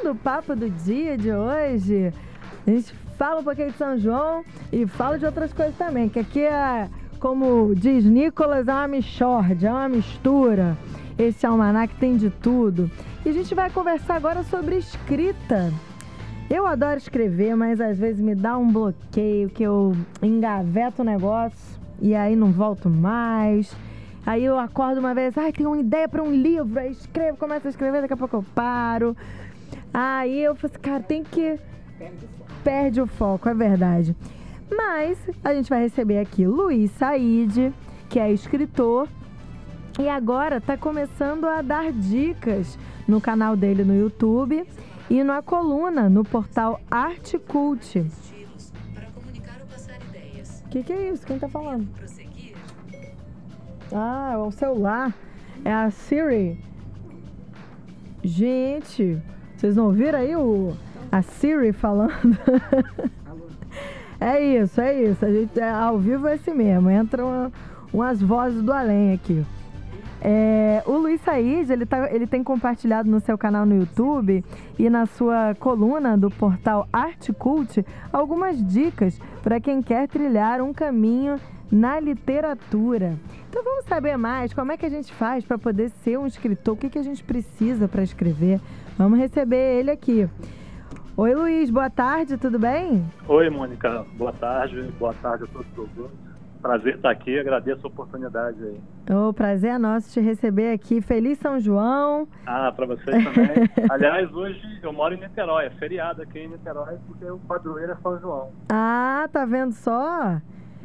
do papo do dia de hoje, a gente fala um pouquinho de São João e fala de outras coisas também, que aqui é, como diz Nicolas, é uma mixórdia, é uma mistura. Esse almanac tem de tudo. E a gente vai conversar agora sobre escrita. Eu adoro escrever, mas às vezes me dá um bloqueio, que eu engaveto o negócio e aí não volto mais. Aí eu acordo uma vez, tenho uma ideia para um livro, aí escrevo, começo a escrever, daqui a pouco eu paro. Aí eu falo assim, cara, tem que... Perde o foco, é verdade. Mas a gente vai receber aqui Luiz Said, que é escritor, e agora está começando a dar dicas no canal dele no YouTube e na coluna no portal Arte Cult. O que é isso? Quem está falando? É o celular. É a Siri. Gente, vocês não ouviram aí a Siri falando? É isso. A gente, ao vivo é assim mesmo. Entram umas vozes do além aqui. O Luiz Said, ele tem compartilhado no seu canal no YouTube e na sua coluna do portal Arte Cult algumas dicas para quem quer trilhar um caminho na literatura. Então vamos saber mais como é que a gente faz para poder ser um escritor, o que a gente precisa para escrever. Vamos receber ele aqui. Oi, Luiz, boa tarde, tudo bem? Oi, Mônica, boa tarde a todos os ouvintes. Prazer estar aqui, agradeço a oportunidade aí. O prazer é nosso te receber aqui. Feliz São João. Para vocês também. Aliás, hoje eu moro em Niterói, é feriado aqui em Niterói, porque o padroeiro é São João. Tá vendo só?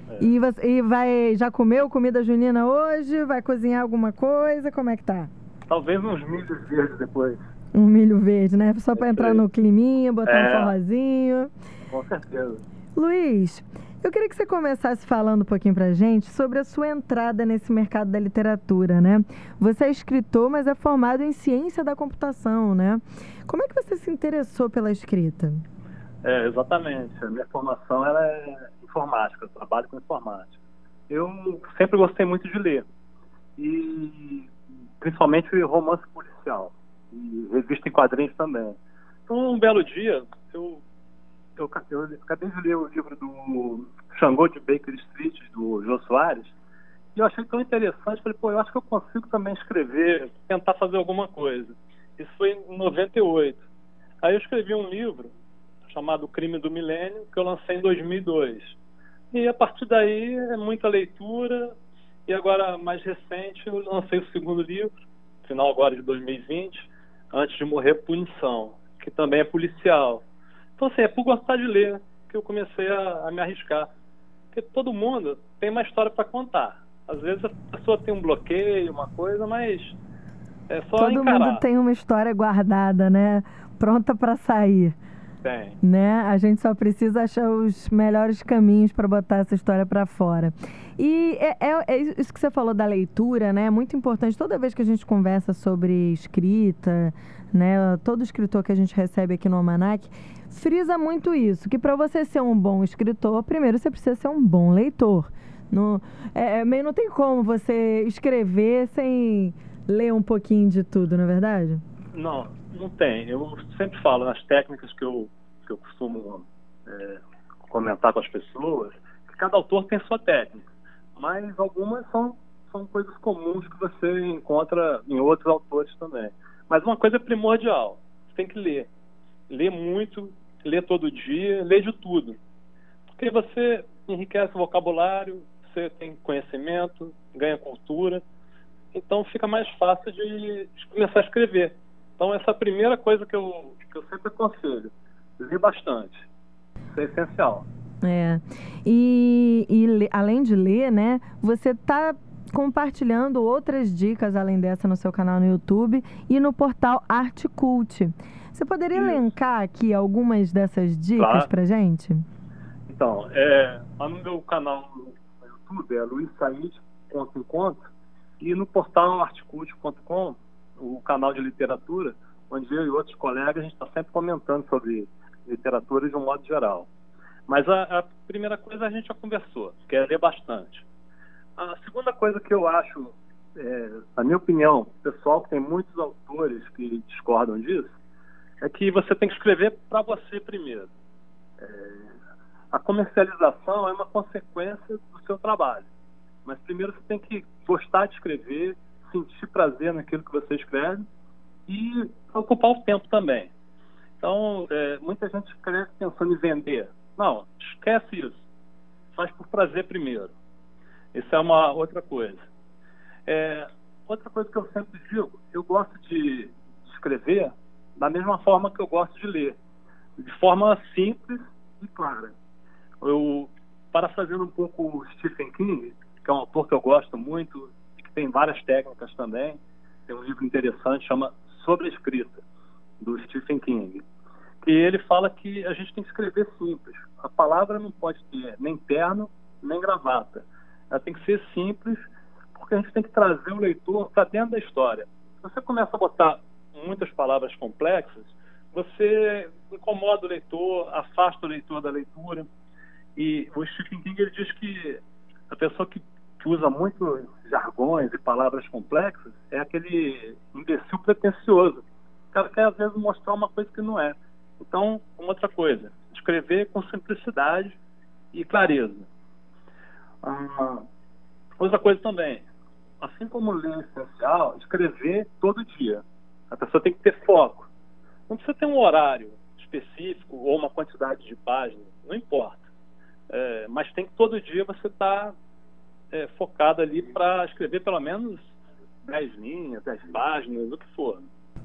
E já comeu comida junina hoje? Vai cozinhar alguma coisa? Como é que tá? Talvez uns milhos verdes depois. Um milho verde, né? Só para entrar no climinha, botar um forrozinho. Com certeza. Luiz, eu queria que você começasse falando um pouquinho pra gente sobre a sua entrada nesse mercado da literatura, né? Você é escritor, mas é formado em ciência da computação, né? Como é que você se interessou pela escrita? Exatamente. A minha formação ela é informática, eu trabalho com informática. Eu sempre gostei muito de ler, e principalmente romance policial, e revista em quadrinhos também. Então, um belo dia, eu acabei de ler o livro do Xangô de Baker Street, do Jô Soares, e eu achei tão interessante, falei, eu acho que eu consigo também escrever, tentar fazer alguma coisa. Isso foi em 98. Aí eu escrevi um livro chamado O Crime do Milênio, que eu lancei em 2002. E a partir daí é muita leitura, e agora, mais recente, eu lancei o segundo livro, final agora de 2020, Antes de Morrer, Punição, que também é policial. Então, assim, é por gostar de ler que eu comecei a me arriscar. Porque todo mundo tem uma história para contar. Às vezes a pessoa tem um bloqueio, uma coisa, mas é só todo encarar. Todo mundo tem uma história guardada, né? Pronta para sair. Tem. Né? A gente só precisa achar os melhores caminhos para botar essa história para fora. E é isso que você falou da leitura, né? É muito importante. Toda vez que a gente conversa sobre escrita, né? Todo escritor que a gente recebe aqui no Almanac frisa muito isso, que para você ser um bom escritor, primeiro você precisa ser um bom leitor. Não tem como você escrever sem ler um pouquinho de tudo, não é verdade? Não tem. Eu sempre falo nas técnicas que eu costumo comentar com as pessoas, que cada autor tem sua técnica, mas algumas são coisas comuns que você encontra em outros autores também. Mas uma coisa é primordial, você tem que ler. Ler muito, ler todo dia, ler de tudo. Porque você enriquece o vocabulário, você tem conhecimento, ganha cultura, então fica mais fácil de começar a escrever. Então essa é a primeira coisa que eu sempre aconselho, ler bastante. Isso é essencial. E além de ler, né, você está compartilhando outras dicas além dessa no seu canal no YouTube e no portal Arte Cult. Você poderia elencar aqui algumas dessas dicas pra gente? Então, lá no meu canal no YouTube é Luiz Said, Conto em Conto, e no portal artecult.com, o canal de literatura, onde eu e outros colegas a gente está sempre comentando sobre literatura de um modo geral. Mas a primeira coisa a gente já conversou, que é ler bastante. A segunda coisa que eu acho, na minha opinião, pessoal, que tem muitos autores que discordam disso, é que você tem que escrever para você primeiro. A comercialização é uma consequência do seu trabalho. Mas primeiro você tem que gostar de escrever, sentir prazer naquilo que você escreve e ocupar o tempo também. Então, muita gente escreve pensando em vender. Não, esquece isso. Faz por prazer primeiro. Isso é uma outra coisa. Outra coisa que eu sempre digo, eu gosto de escrever da mesma forma que eu gosto de ler. De forma simples e clara. Eu, parafraseando um pouco o Stephen King, que é um autor que eu gosto muito e que tem várias técnicas também, tem um livro interessante, chama Sobre a Escrita, do Stephen King, que ele fala que a gente tem que escrever simples. A palavra não pode ter nem terno, nem gravata. Ela tem que ser simples, porque a gente tem que trazer o leitor para dentro da história. Se você começa a botar muitas palavras complexas, você incomoda o leitor, afasta o leitor da leitura. E o Stephen King, ele diz que a pessoa que usa muito jargões e palavras complexas é aquele imbecil pretensioso. O cara quer, às vezes, mostrar uma coisa que não é. Então, uma outra coisa, escrever com simplicidade e clareza. Outra coisa também, assim como ler é essencial, escrever todo dia. A pessoa tem que ter foco. Não precisa ter um horário específico ou uma quantidade de páginas, não importa. Mas tem que todo dia você estar focado ali para escrever pelo menos 10 linhas, 10 páginas, o que for.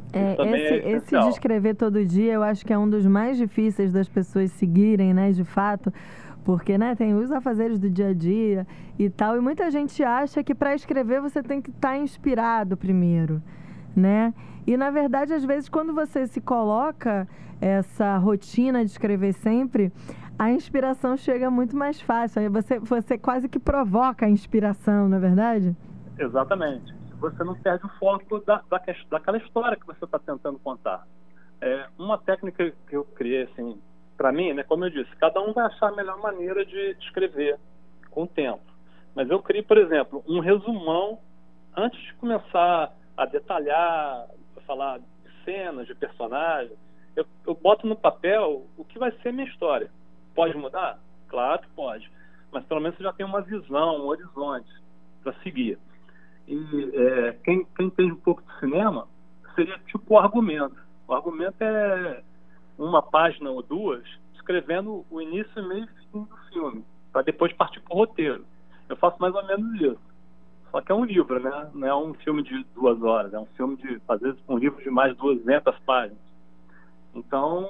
Esse de escrever todo dia, eu acho que é um dos mais difíceis das pessoas seguirem, né, de fato, porque, né, tem os afazeres do dia a dia e tal, e muita gente acha que para escrever você tem que estar inspirado primeiro, né? E, na verdade, às vezes, quando você se coloca essa rotina de escrever sempre, a inspiração chega muito mais fácil. Aí você quase que provoca a inspiração, não é verdade? Exatamente. Você não perde o foco daquela história que você está tentando contar. Uma técnica que eu criei, assim, para mim, né, como eu disse, cada um vai achar a melhor maneira de escrever com o tempo. Mas eu criei, por exemplo, um resumão antes de começar a detalhar, a falar de cenas, de personagens. Eu boto no papel o que vai ser minha história. Pode mudar? Claro que pode. Mas pelo menos você já tem uma visão, um horizonte para seguir. E quem entende um pouco de cinema, seria tipo o argumento. O argumento é uma página ou duas escrevendo o início, meio e fim do filme, para depois partir para o roteiro. Eu faço mais ou menos isso. Só que é um livro, né? Não é um filme de 2 horas, é um filme de, às vezes, um livro de mais de 200 páginas. Então,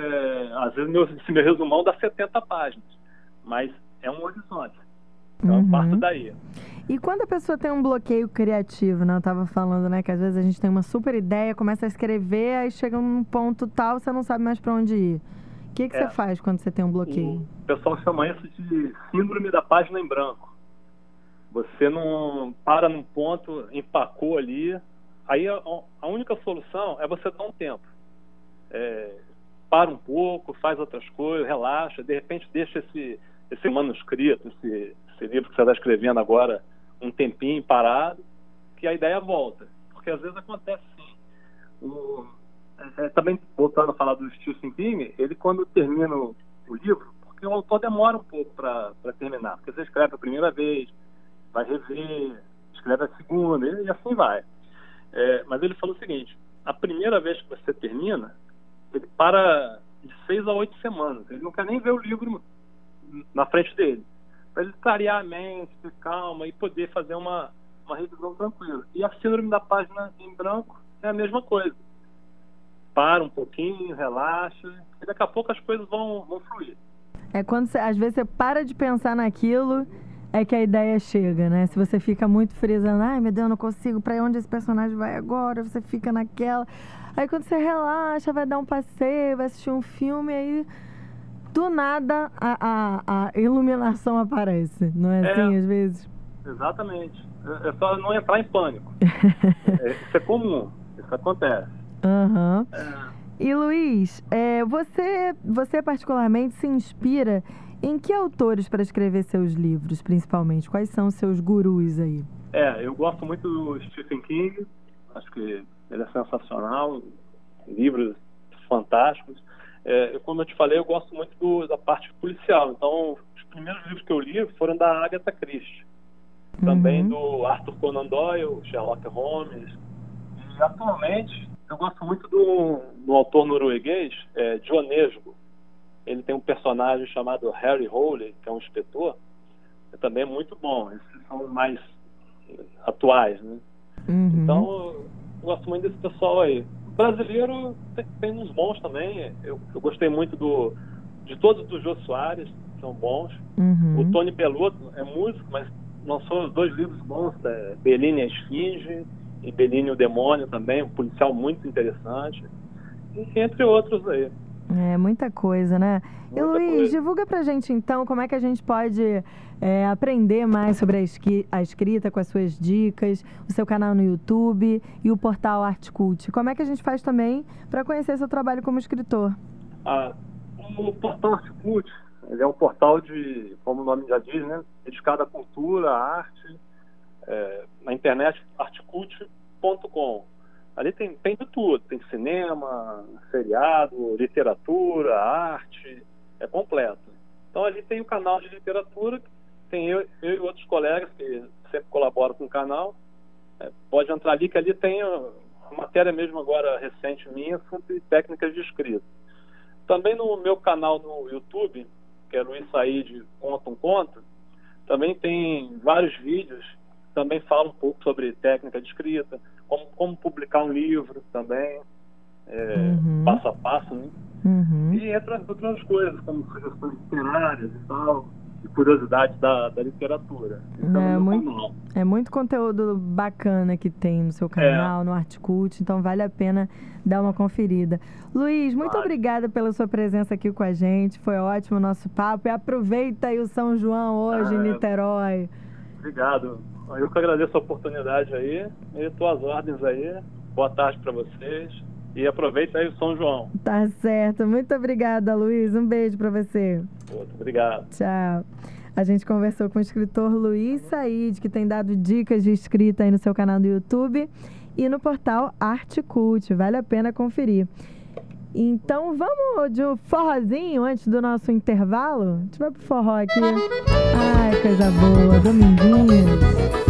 às vezes, esse meu resumão dá 70 páginas, mas é um horizonte. Então, eu parto daí. E quando a pessoa tem um bloqueio criativo, né? Eu estava falando, né? Que às vezes a gente tem uma super ideia, começa a escrever, aí chega num ponto tal, você não sabe mais para onde ir. O que você faz quando você tem um bloqueio? O pessoal chama isso de síndrome da página em branco. Você não para num ponto, empacou ali. Aí a única solução é você dar um tempo. Para um pouco, faz outras coisas, relaxa, de repente deixa esse manuscrito, esse livro que você está escrevendo agora, um tempinho parado, que a ideia volta. Porque às vezes acontece assim. Também, voltando a falar do Stephen King, ele quando termina o livro, porque o autor demora um pouco para terminar, porque você escreve a primeira vez, vai rever, escreve a segunda, e assim vai. Mas ele falou o seguinte, a primeira vez que você termina, ele para de 6 a 8 semanas. Ele não quer nem ver o livro na frente dele. Para ele clarear a mente, ter calma e poder fazer uma revisão tranquila. E a síndrome da página em branco é a mesma coisa. Para um pouquinho, relaxa, e daqui a pouco as coisas vão fluir. Quando às vezes você para de pensar naquilo, é que a ideia chega, né? Se você fica muito frisando, ai meu Deus, eu não consigo, para onde esse personagem vai agora? Você fica naquela. Aí quando você relaxa, vai dar um passeio, vai assistir um filme, aí do nada a iluminação aparece, não é assim às vezes? Exatamente. É só não entrar em pânico. Isso é comum, isso acontece. E Luiz, você particularmente se inspira em que autores para escrever seus livros, principalmente? Quais são os seus gurus aí? Eu gosto muito do Stephen King, acho que ele é sensacional, livros fantásticos. Como eu te falei, eu gosto muito da parte policial. Então, os primeiros livros que eu li foram da Agatha Christie. Também do Arthur Conan Doyle, Sherlock Holmes. E, atualmente, eu gosto muito do autor norueguês, John Nesbo. Ele tem um personagem chamado Harry Hole, que é um inspetor. Também é muito bom. Esses são mais atuais, né? Então, eu gosto muito desse pessoal aí. Brasileiro tem uns bons também. Eu gostei muito de todos do Jô Soares, são bons. O Tony Bellotto é músico, mas lançou 2 livros bons, Bellini e a Esfinge e Bellini e o Demônio também, um policial muito interessante, e entre outros aí. Muita coisa, né? Muita E Luiz, coisa. divulga pra gente então como é que a gente pode aprender mais sobre a escrita com as suas dicas, o seu canal no YouTube e o portal Artcult. Como é que a gente faz também para conhecer seu trabalho como escritor? O portal Artcult, ele é um portal como o nome já diz, né, dedicado à cultura, à arte, na internet, artcult.com. Ali tem de tudo, tem cinema, seriado, literatura, arte, é completo. Então ali tem o canal de literatura, tem eu e outros colegas que sempre colaboram com o canal. Pode entrar ali, que ali tem a matéria mesmo agora recente minha sobre técnicas de escrita. Também no meu canal no YouTube, que é Luiz Said Conta um Conto, também tem vários vídeos que também falam um pouco sobre técnica de escrita, como publicar um livro também, passo a passo, né? E outras coisas, como sugestões literárias e tal, e curiosidades da literatura. É muito conteúdo bacana que tem no seu canal, no Artcult, então vale a pena dar uma conferida. Luiz, muito obrigada pela sua presença aqui com a gente, foi ótimo o nosso papo, e aproveita aí o São João hoje em Niterói. Obrigado. Eu que agradeço a oportunidade aí, e estou às ordens aí. Boa tarde para vocês e aproveita aí o São João. Tá certo. Muito obrigada, Luiz. Um beijo para você. Obrigado. Tchau. A gente conversou com o escritor Luiz Said, que tem dado dicas de escrita aí no seu canal do YouTube e no portal Artcult. Vale a pena conferir. Então vamos de um forrozinho antes do nosso intervalo? A gente vai pro forró aqui. Ai, coisa boa. Dominguinhos.